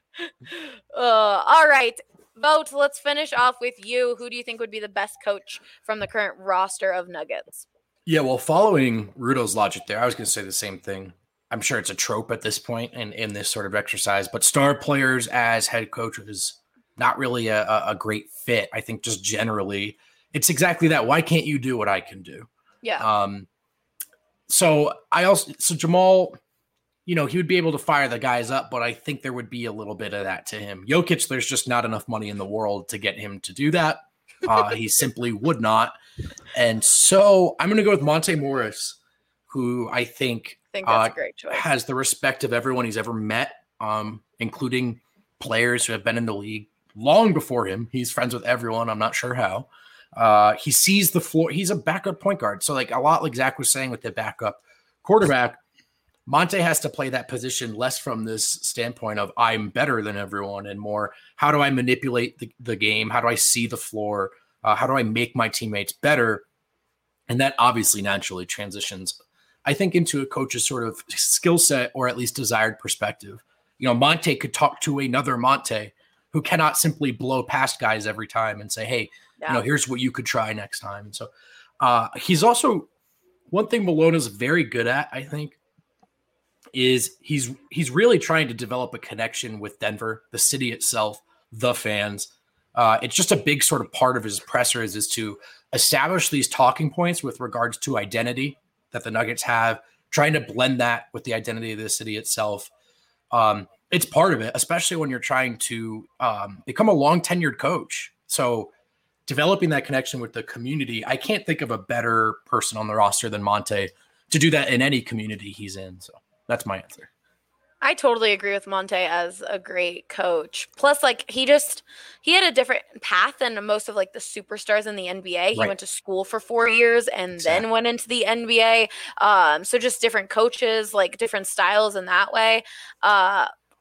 All right. Vote. Let's finish off with you. Who do you think would be the best coach from the current roster of Nuggets? Yeah, well, following Rudo's logic there, I was going to say the same thing. I'm sure it's a trope at this point in this sort of exercise, but star players as head coaches, not really a great fit. I think just generally, it's exactly that. Why can't you do what I can do? Yeah. So Jamal, he would be able to fire the guys up, but I think there would be a little bit of that to him. Jokic, there's just not enough money in the world to get him to do that. He simply would not. And so I'm going to go with Monte Morris, who I think that's a great choice. Has the respect of everyone he's ever met, including players who have been in the league long before him. He's friends with everyone. I'm not sure how. He sees the floor. He's a backup point guard. So like a lot like Zach was saying with the backup quarterback, Monte has to play that position less from this standpoint of I'm better than everyone and more how do I manipulate the game? How do I see the floor? How do I make my teammates better? And that obviously naturally transitions, I think, into a coach's sort of skill set or at least desired perspective. Monte could talk to another Monte who cannot simply blow past guys every time and say, hey, here's what you could try next time. And so he's also one thing Malone is very good at, I think, is he's really trying to develop a connection with Denver, the city itself, the fans. It's just a big sort of part of his pressers is to establish these talking points with regards to identity that the Nuggets have, trying to blend that with the identity of the city itself. It's part of it, especially when you're trying to become a long tenured coach. So developing that connection with the community, I can't think of a better person on the roster than Monte to do that in any community he's in. So that's my answer. I totally agree with Monte as a great coach. Plus, like, he had a different path than most of like the superstars in the NBA. He went to school for 4 years and then went into the NBA. So just different coaches, like different styles in that way.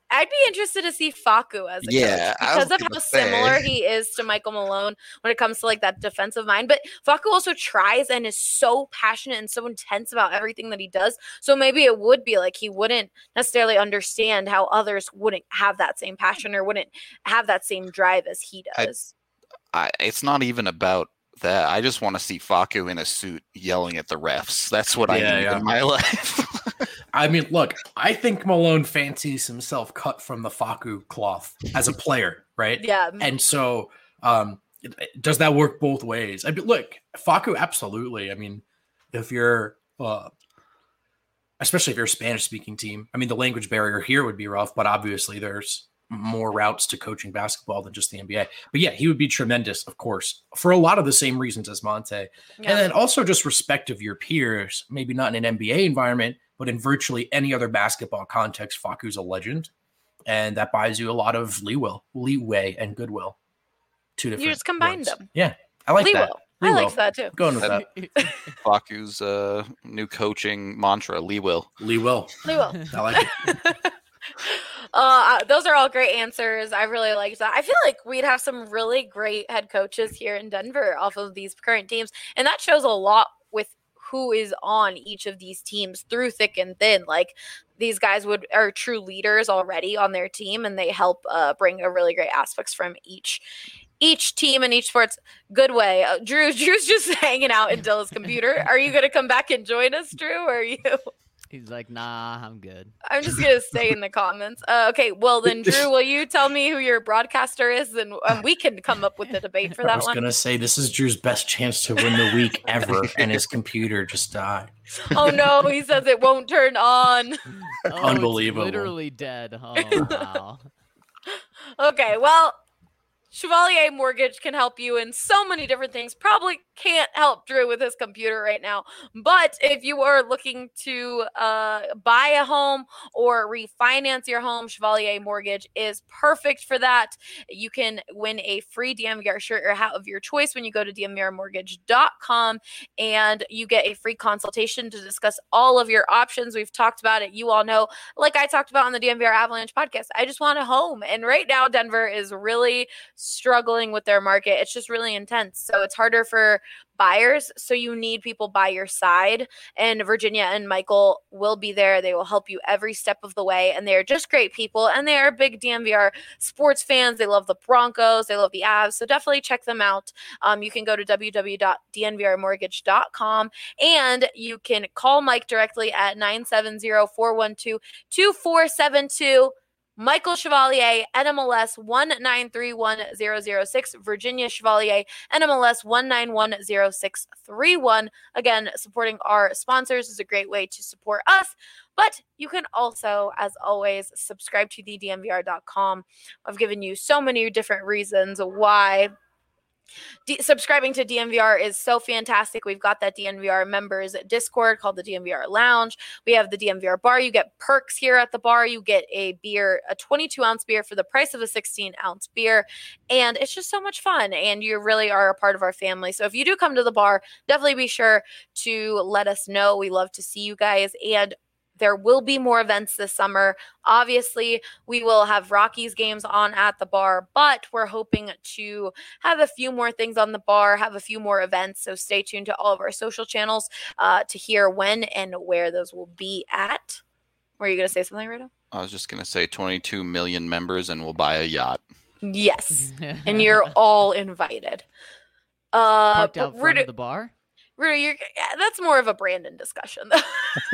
I'd be interested to see Facu as a Yeah, coach because of how similar he is to Michael Malone when it comes to like that defensive mind. But Facu also tries and is so passionate and so intense about everything that he does. So maybe it would be like he wouldn't necessarily understand how others wouldn't have that same passion or wouldn't have that same drive as he does. It's not even about that. I just want to see Facu in a suit yelling at the refs. That's what I need in my life. I mean, look, I think Malone fancies himself cut from the Facu cloth as a player, right? Yeah. And so does that work both ways? I mean, look, Facu, absolutely. I mean, if you're, especially if you're a Spanish-speaking team, I mean, the language barrier here would be rough, but obviously there's more routes to coaching basketball than just the NBA. But yeah, he would be tremendous, of course, for a lot of the same reasons as Monte. Yeah. And then also just respect of your peers, maybe not in an NBA environment, but in virtually any other basketball context. Facu's a legend, and that buys you a lot of leeway and goodwill. Two different. You just combined them. Yeah, I like that. I like that too. Going with that. Facu's new coaching mantra: Lee will. Lee will. I like it. Those are all great answers. I really liked that. I feel like we'd have some really great head coaches here in Denver off of these current teams, and that shows a lot with who is on each of these teams through thick and thin. Like these guys are true leaders already on their team, and they help bring a really great aspects from each team and each sports. Good way. Drew's just hanging out in Dilla's computer. Are you going to come back and join us, Drew, or are you? He's like, nah, I'm good. I'm just going to stay in the comments. Okay, well then, Drew, will you tell me who your broadcaster is, and we can come up with a debate for that one? I was going to say, this is Drew's best chance to win the week ever, and his computer just died. Oh no, he says it won't turn on. Unbelievable. It's literally dead. Oh, wow. Okay, well, Chevalier Mortgage can help you in so many different things. Probably can't help Drew with his computer right now. But if you are looking to buy a home or refinance your home, Chevalier Mortgage is perfect for that. You can win a free DNVR shirt or hat of your choice when you go to DNVRmortgage.com, and you get a free consultation to discuss all of your options. We've talked about it. You all know, like I talked about on the DNVR Avalanche podcast, I just want a home. And right now, Denver is really struggling with their market. It's just really intense. So it's harder for buyers. So you need people by your side, and Virginia and Michael will be there. They will help you every step of the way. And they're just great people. And they are big DNVR sports fans. They love the Broncos. They love the Avs. So definitely check them out. You can go to www.dnvrmortgage.com, and you can call Mike directly at 970-412-2472. Michael Chevalier, NMLS 1931006. Virginia Chevalier, NMLS 1910631. Again, supporting our sponsors is a great way to support us. But you can also, as always, subscribe to thednvr.com. I've given you so many different reasons why subscribing to DNVR is so fantastic. We've got that DNVR members Discord called the DNVR Lounge. We have the DNVR bar. You get perks here at the bar. You get a beer, a 22-ounce beer for the price of a 16-ounce beer. And it's just so much fun. And you really are a part of our family. So if you do come to the bar, definitely be sure to let us know. We love to see you guys. And there will be more events this summer. Obviously, we will have Rockies games on at the bar, but we're hoping to have a few more things on the bar, have a few more events. So stay tuned to all of our social channels to hear when and where those will be at. Were you going to say something, Rito? I was just going to say 22 million members and we'll buy a yacht. Yes. And you're all invited. Parked out front of the bar? Rito, that's more of a Brandon discussion, though.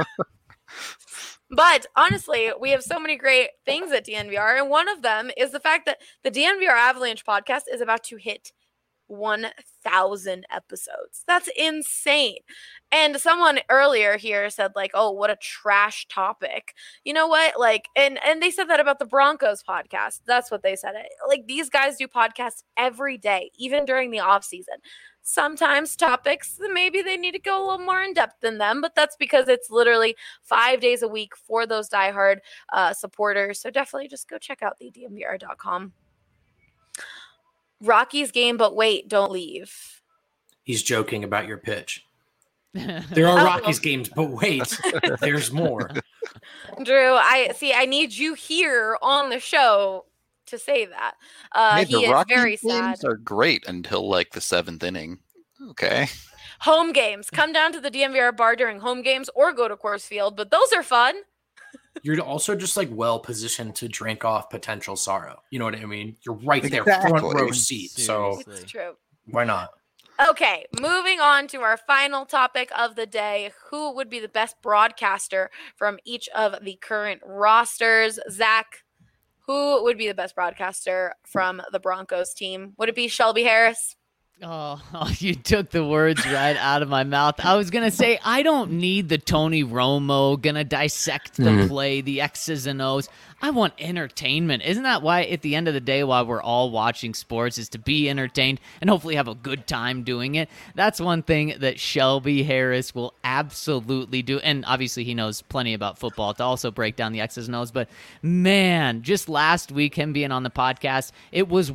But honestly, we have so many great things at DNVR, and one of them is the fact that the DNVR Avalanche podcast is about to hit 1,000 episodes. That's insane. And someone earlier here said, like, oh, what a trash topic. You know what? Like, and they said that about the Broncos podcast. That's what they said. Like, these guys do podcasts every day, even during the off season. Sometimes topics, maybe they need to go a little more in depth than them, but that's because it's literally 5 days a week for those diehard supporters. So definitely just go check out thednvr.com. Rockies game, but wait, don't leave. He's joking about your pitch. There are Rockies games, but wait, there's more. Drew, I need you here on the show to say that. Hey, He the is Rockies very sad. games are great until like the 7th inning. Okay. Home games. Come down to the DMVR bar during home games or go to Coors Field, but those are fun. You're also just like well positioned to drink off potential sorrow. You know what I mean? You're right there, Exactly. front row seat. So It's true. why not? Okay, moving on to our final topic of the day. Who would be the best broadcaster from each of the current rosters? Zach, who would be the best broadcaster from the Broncos team? Would it be Shelby Harris? Oh, you took the words right out of my mouth. I was going to say, I don't need the Tony Romo, going to dissect the play, the X's and O's. I want entertainment. Isn't that why, at the end of the day, why we're all watching sports, is to be entertained and hopefully have a good time doing it? That's one thing that Shelby Harris will absolutely do. And obviously, he knows plenty about football to also break down the X's and O's. But man, just last week, him being on the podcast, it was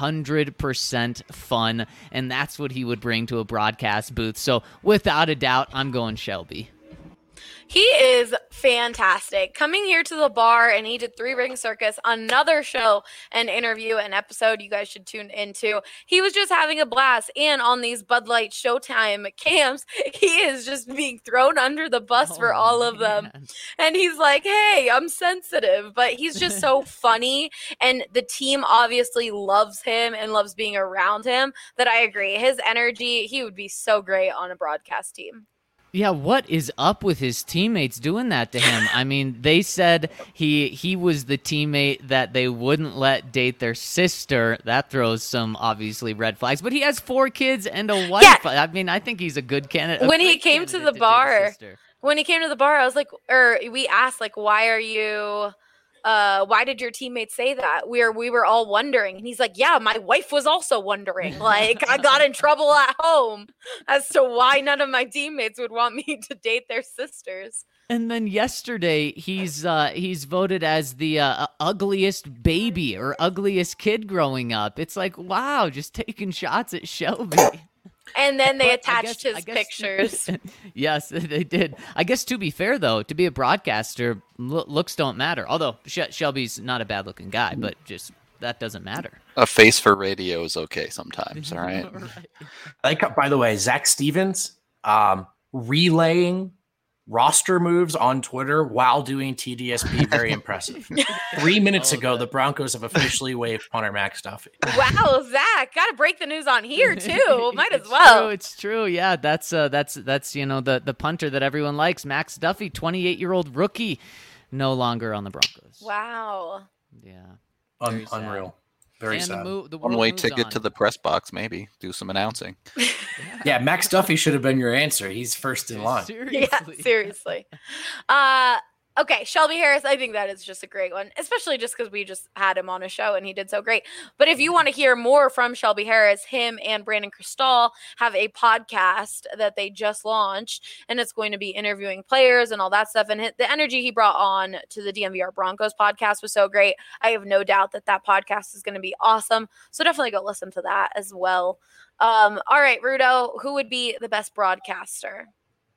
100% fun. And that's what he would bring to a broadcast booth. So without a doubt, I'm going Shelby. He is fantastic. Coming here to the bar, and he did 3 Ring Circus, another show, an interview, an episode you guys should tune into. He was just having a blast. And on these Bud Light Showtime camps, he is just being thrown under the bus for all of them. And he's like, hey, I'm sensitive. But he's just so funny. And the team obviously loves him and loves being around him, that I agree. His energy, he would be so great on a broadcast team. Yeah, what is up with his teammates doing that to him? I mean, they said he was the teammate that they wouldn't let date their sister. That throws some, obviously, red flags. But he has 4 kids and a wife. Yeah. I mean, I think he's a good candidate. When he came to the bar, I was like, or we asked, like, why did your teammates say that? We were all wondering. And he's like, yeah, my wife was also wondering. Like, I got in trouble at home as to why none of my teammates would want me to date their sisters. And then yesterday, he's voted as the ugliest baby or ugliest kid growing up. It's like, wow, just taking shots at Shelby. And then they attached his pictures. Yes, they did. I guess, to be fair, though, to be a broadcaster, looks don't matter. Although Shelby's not a bad-looking guy, but just that doesn't matter. A face for radio is okay sometimes, all right? Like, by the way, Zach Stevens relaying roster moves on Twitter while doing TDSP, very impressive. 3 minutes ago, the Broncos have officially waived punter Max Duffy. Wow, Zach, got to break the news on here too. Might as well. It's true. Yeah, that's the punter that everyone likes, Max Duffy, 28-year-old rookie, no longer on the Broncos. Wow. Yeah. Unreal. Very and sad. The one-way ticket to the press box, maybe. Do some announcing. Yeah, Max Duffy should have been your answer. He's first in line. Seriously. Yeah, seriously. Okay, Shelby Harris, I think that is just a great one, especially just because we just had him on a show and he did so great. But if you want to hear more from Shelby Harris, him and Brandon Cristal have a podcast that they just launched, and it's going to be interviewing players and all that stuff. And the energy he brought on to the DMVR Broncos podcast was so great. I have no doubt that podcast is going to be awesome. So definitely go listen to that as well. All right, Rudo, who would be the best broadcaster?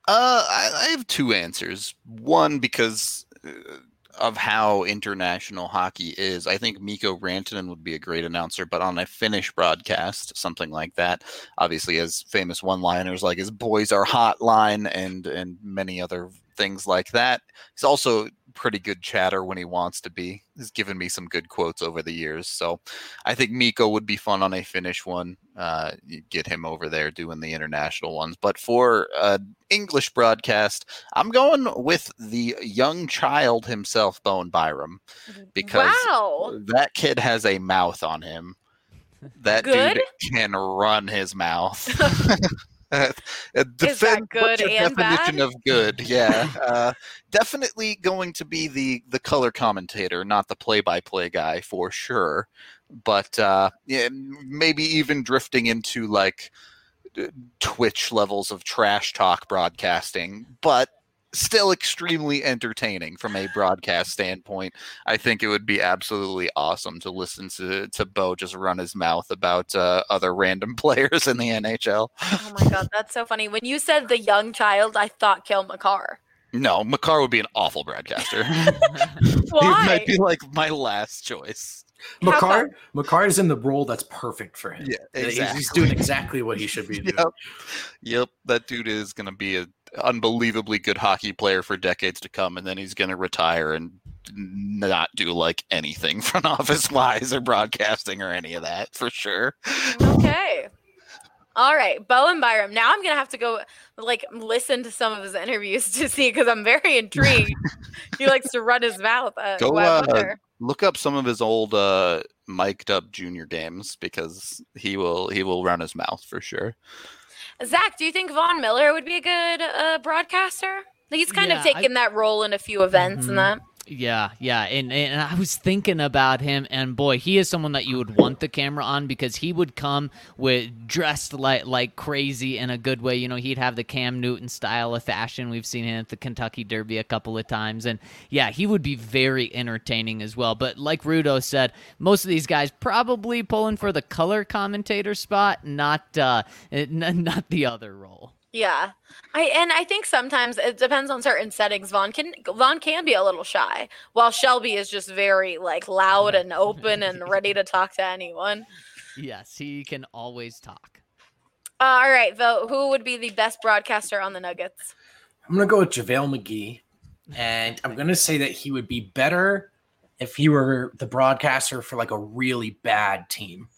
I have 2 answers. One, because of how international hockey is, I think Mikko Rantanen would be a great announcer, but on a Finnish broadcast, something like that, obviously has famous one-liners like his "boys are hotline" and many other things like that. He's also pretty good chatter when he wants to be. He's given me some good quotes over the years. So I think Mikko would be fun on a Finnish one. You get him over there doing the international ones. But for English broadcast, I'm with the young child himself, Bowen Byram, because that kid has a mouth on him. That dude can run his mouth. Is that good and definition bad? of good? Yeah, definitely going to be the color commentator, not the play-by-play guy for sure. But yeah, maybe even drifting into like Twitch levels of trash talk broadcasting, but still extremely entertaining from a broadcast standpoint. I think it would be absolutely awesome to listen to Bo just run his mouth about other random players in the NHL. Oh my God, that's so funny. When you said the young child, I thought Cale Makar. No, Makar would be an awful broadcaster. Why? He might be like my last choice. Makar is in the role that's perfect for him. Yeah, exactly. He's doing exactly what he should be doing. Yep. That dude is going to be an unbelievably good hockey player for decades to come, and then he's going to retire and not do like anything front office wise or broadcasting or any of that for sure. Okay. All right, Bowen Byram. Now I'm gonna have to go listen to some of his interviews to see, because I'm very intrigued. He likes to run his mouth. Look up some of his old mic'd up junior games, because he will run his mouth for sure. Zach, do you think Von Miller would be a good broadcaster? He's kind of taken that role in a few events and that. Yeah, and I was thinking about him, and boy, he is someone that you would want the camera on, because he would come dressed like crazy in a good way. You know, he'd have the Cam Newton style of fashion. We've seen him at the Kentucky Derby a couple of times, and yeah, he would be very entertaining as well. But like Rudo said, most of these guys probably pulling for the color commentator spot, not the other role. Yeah. I think sometimes it depends on certain settings. Vaughn can be a little shy, while Shelby is just very loud and open and ready to talk to anyone. Yes, he can always talk. All right, Vo, who would be the best broadcaster on the Nuggets? I'm going to go with JaVale McGee, and I'm going to say that he would be better if he were the broadcaster for a really bad team.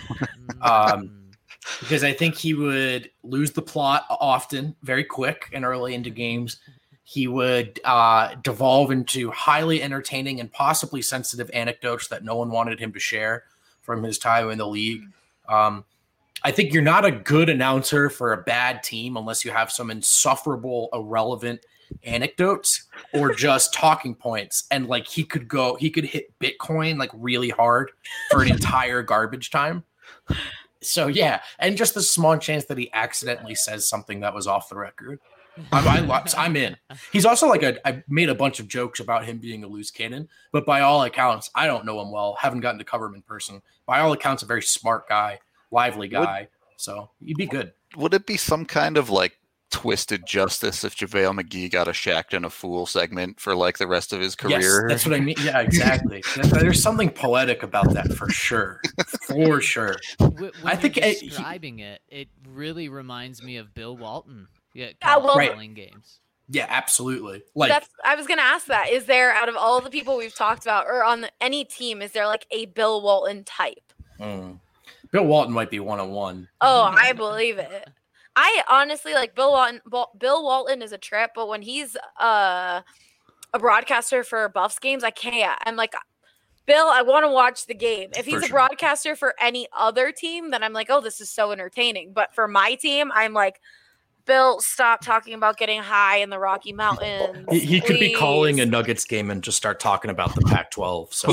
Because I think he would lose the plot often, very quick and early into games. He would devolve into highly entertaining and possibly sensitive anecdotes that no one wanted him to share from his time in the league. I think you're not a good announcer for a bad team unless you have some insufferable, irrelevant anecdotes or just talking points. And he could hit Bitcoin really hard for an entire garbage time. So, yeah, and just the small chance that he accidentally says something that was off the record. I'm in. He's also I made a bunch of jokes about him being a loose cannon, but by all accounts, I don't know him well, haven't gotten to cover him in person. By all accounts, a very smart guy, lively guy, so he'd be good. Would it be some kind of twisted justice if JaVale McGee got a Shacked and a Fool segment for the rest of his career? Yes, that's what I mean. Yeah, exactly. There's something poetic about that for sure. For sure. I think describing it really reminds me of Bill Walton. Calling games. Yeah, absolutely. I was going to ask that. Is there, out of all the people we've talked about, or on any team, is there a Bill Walton type? Bill Walton might be one-on-one. Oh, I believe it. I honestly Bill Walton. Bill Walton is a trip, but when he's a broadcaster for Buffs games, I can't. I'm Bill, I want to watch the game. If he's a broadcaster for any other team, then I'm oh, this is so entertaining. But for my team, I'm Bill, stop talking about getting high in the Rocky Mountains. He could be calling a Nuggets game and just start talking about the Pac-12. So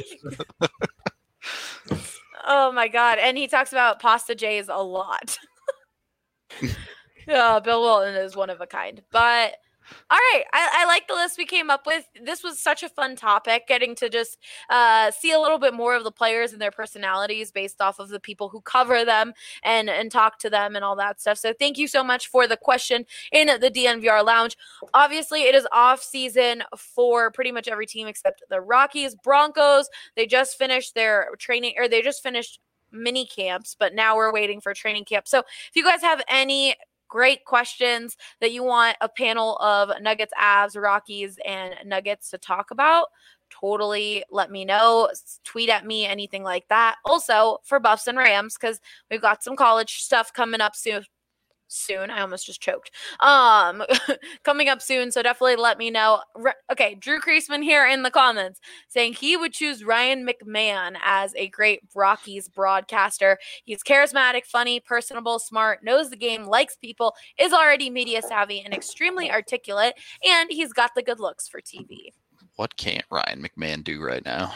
oh my God. And he talks about Pasta J's a lot. Bill Walton is one of a kind. But all right, I like the list we came up with. This was such a fun topic, getting to just see a little bit more of the players and their personalities based off of the people who cover them and talk to them and all that stuff. So thank you so much for the question in the DNVR Lounge. Obviously, it is off season for pretty much every team except the Rockies. Broncos, they just finished their training, or they just finished mini camps, but now we're waiting for training camp. So if you guys have any great questions that you want a panel of Nuggets, Avs, Rockies, and Nuggets to talk about, totally let me know. Tweet at me, anything like that. Also for Buffs and Rams, because we've got some college stuff coming up soon. I almost just choked. Coming up soon, so definitely let me know. Okay, Drew Kreisman here in the comments saying he would choose Ryan McMahon as a great Rockies broadcaster. He's charismatic, funny, personable, smart, knows the game, likes people, is already media savvy, and extremely articulate, and he's got the good looks for TV. What can't Ryan McMahon do right now?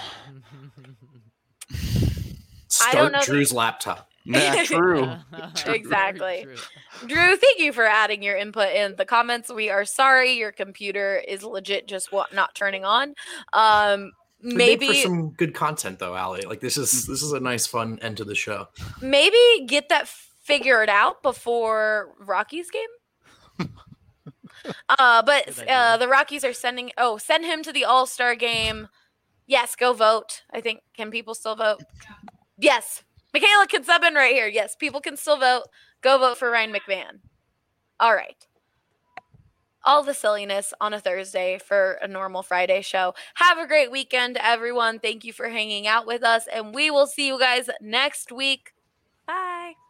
Start Drew's laptop. Yeah, true. Exactly. Drew, thank you for adding your input in the comments. We are sorry your computer is legit just not turning on. Maybe for some good content though, Allie. This is a nice fun end to the show. Maybe get that figured out before Rockies game. But the Rockies are send him to the All-Star game. Yes, go vote. I think, can people still vote? Yes. Michaela can sub in right here. Yes, people can still vote. Go vote for Ryan McMahon. All right. All the silliness on a Thursday for a normal Friday show. Have a great weekend, everyone. Thank you for hanging out with us, and we will see you guys next week. Bye.